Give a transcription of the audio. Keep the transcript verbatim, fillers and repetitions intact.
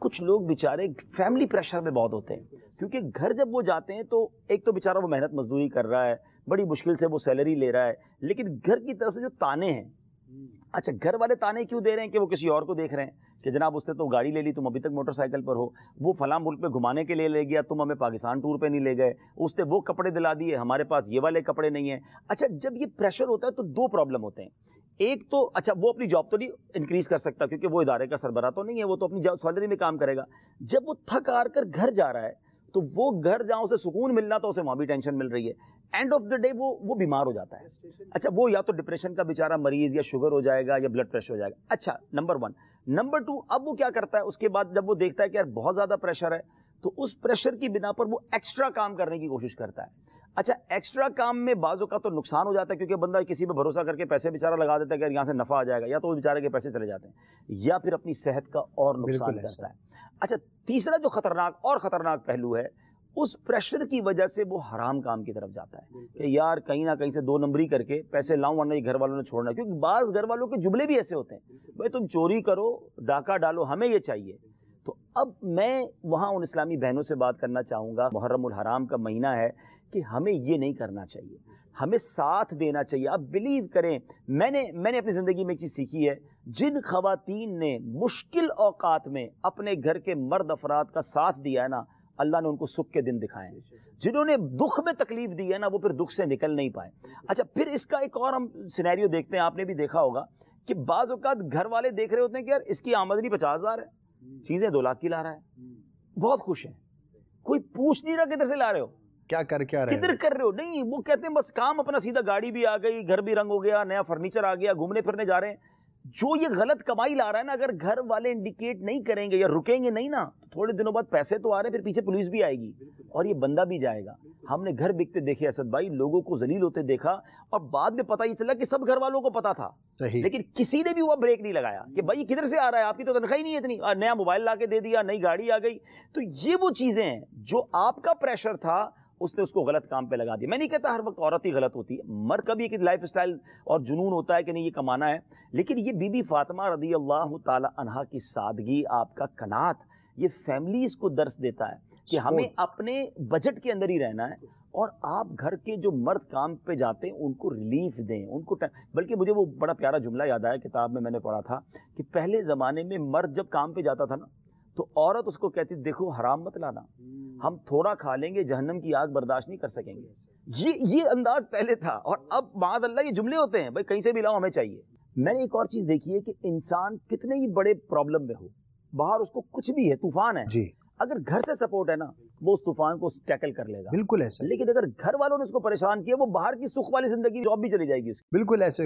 کچھ لوگ بیچارے فیملی پریشر میں بہت ہوتے ہیں، کیونکہ گھر جب وہ جاتے ہیں تو ایک تو بیچارہ وہ محنت مزدوری کر رہا ہے، بڑی مشکل سے وہ سیلری لے رہا ہے، لیکن گھر کی طرف سے جو تانے ہیں، اچھا گھر والے تانے کیوں دے رہے ہیں کہ وہ کسی اور کو دیکھ رہے ہیں کہ جناب اس نے تو گاڑی لے لی، تم ابھی تک موٹر سائیکل پر ہو، وہ فلاں ملک پہ گھمانے کے لیے لے گیا، تم ہمیں پاکستان ٹور پہ نہیں لے گئے، اس نے وہ کپڑے دلا دیے، ہمارے پاس یہ والے کپڑے نہیں ہیں۔ اچھا جب یہ پریشر ہوتا ہے تو دو پرابلم ہوتے ہیں، ایک تو اچھا وہ اپنی جاب تو نہیں انکریز کر سکتا کیونکہ وہ ادارے کا سربراہ تو نہیں ہے، وہ تو اپنی سیلری میں کام کرے گا۔ جب وہ تھک ہار کر گھر جا رہا ہے تو وہ گھر جہاں اسے سکون ملنا تو اسے وہاں بھی ٹینشن مل رہی ہے، اینڈ آف دا ڈے وہ وہ بیمار ہو جاتا ہے۔ اچھا وہ یا تو ڈپریشن کا بیچارہ مریض یا شوگر ہو جائے گا یا بلڈ پریشر ہو جائے گا۔ اچھا نمبر ون۔ نمبر ٹو، اب وہ کیا کرتا ہے اس کے بعد جب وہ دیکھتا ہے کہ یار بہت زیادہ پریشر ہے تو اس پریشر کی بنا پر وہ ایکسٹرا کام کرنے کی کوشش کرتا ہے۔ اچھا ایکسٹرا کام میں بعض اوقات تو نقصان ہو جاتا ہے کیونکہ بندہ کسی پہ بھروسہ کر کے پیسے بیچارہ لگا دیتا ہے کہ یہاں سے نفع آ جائے گا، یا تو وہ بیچارے کے پیسے چلے جاتے ہیں یا پھر اپنی صحت کا اور نقصان کرتا ہے۔ اچھا تیسرا جو خطرناک اور خطرناک پہلو ہے، اس پریشر کی وجہ سے وہ حرام کام کی طرف جاتا ہے کہ یار کہیں نہ کہیں سے دو نمبری کر کے پیسے لاؤں ورنہ یہ گھر والوں نے چھوڑنا ہے، کیونکہ بعض گھر والوں کے جملے بھی ایسے ہوتے ہیں، بھائی تم چوری کرو ڈاکہ ڈالو ہمیں یہ چاہیے۔ تو اب میں وہاں ان اسلامی بہنوں سے بات کرنا چاہوں گا، محرم الحرام کا مہینہ ہے، کہ ہمیں یہ نہیں کرنا چاہیے، ہمیں ساتھ دینا چاہیے۔ اب بلیو کریں، میں نے میں نے اپنی زندگی میں ایک چیز سیکھی ہے، جن خواتین نے مشکل اوقات میں اپنے گھر کے مرد افراد کا ساتھ دیا ہے نا، اللہ نے ان کو سکھ کے دن دکھائے ہیں۔ جنہوں نے دکھ میں تکلیف دی ہے نا، وہ پھر دکھ سے نکل نہیں پائے۔ اچھا پھر اس کا ایک اور ہم سینیریو دیکھتے ہیں، آپ نے بھی دیکھا ہوگا کہ بعض اوقات گھر والے دیکھ رہے ہوتے ہیں کہ یار اس کی آمدنی پچاس ہزار ہے، چیزیں دو لاکھ کی لا رہا ہے، بہت خوش ہیں، کوئی پوچھ نہیں رہا کدھر سے لا رہے ہو، کیا کر کیا رہے کدھر کر رہے ہو، نہیں وہ کہتے ہیں بس کام اپنا سیدھا، گاڑی بھی آ گئی، گھر بھی رنگ ہو گیا، نیا فرنیچر آ گیا، گھومنے پھرنے جا رہے ہیں۔ جو یہ غلط کمائی لا رہا ہے نا، اگر گھر والے انڈیکیٹ نہیں کریں گے یا رکیں گے نہیں نا، تو تھوڑے دنوں بعد پیسے تو آ رہے ہیں، پھر پیچھے پولیس بھی آئے گی اور یہ بندہ بھی جائے گا۔ ہم نے گھر بکتے دیکھے اسد بھائی، لوگوں کو ذلیل ہوتے دیکھا، اور بعد میں پتہ یہ چلا کہ سب گھر والوں کو پتا تھا، لیکن کسی نے بھی وہ بریک نہیں لگایا کہ بھائی کدھر سے آ رہا ہے، آپ کی تو تنخواہ ہی نہیں ہے اتنی، نیا موبائل لا کے دے دیا، نئی گاڑی آ گئی۔ تو یہ وہ چیزیں ہیں جو آپ کا پریشر تھا، اس نے اس کو غلط کام پہ لگا دیا۔ میں نہیں کہتا ہر وقت عورت ہی غلط ہوتی ہے، مرد کا بھی ایک لائف اسٹائل اور جنون ہوتا ہے کہ نہیں یہ کمانا ہے، لیکن یہ بی بی فاطمہ رضی اللہ تعالی عنہا کی سادگی، آپ کا قناعت، یہ فیملیز کو درس دیتا ہے کہ ہمیں اپنے بجٹ کے اندر ہی رہنا ہے، اور آپ گھر کے جو مرد کام پہ جاتے ہیں ان کو ریلیف دیں، ان کو بلکہ مجھے وہ بڑا پیارا جملہ یاد آیا، کتاب میں میں نے پڑھا تھا کہ پہلے زمانے میں مرد جب کام پہ جاتا تھا نا تو عورت اس کو کہتی دیکھو حرام مت لانا، ہم تھوڑا کھا لیں گے جہنم کی آگ برداشت نہیں کر سکیں گے۔ یہ یہ انداز پہلے تھا، اور اب معاذ اللہ یہ جملے ہوتے ہیں بھائی کہیں سے بھی لاؤ ہمیں چاہیے۔ میں نے ایک اور چیز دیکھی ہے کہ انسان کتنے ہی بڑے پرابلم میں ہو، باہر اس کو کچھ بھی ہے، طوفان ہے جی، اگر گھر سے سپورٹ ہے نا وہ اس طوفان کو ٹیکل کر لے گا، بالکل ایسے۔ لیکن اگر گھر والوں نے اس کو پریشان کیا، وہ باہر کی سکھ والی زندگی جاب بھی چلی جائے گی اس کی، بالکل ایسے۔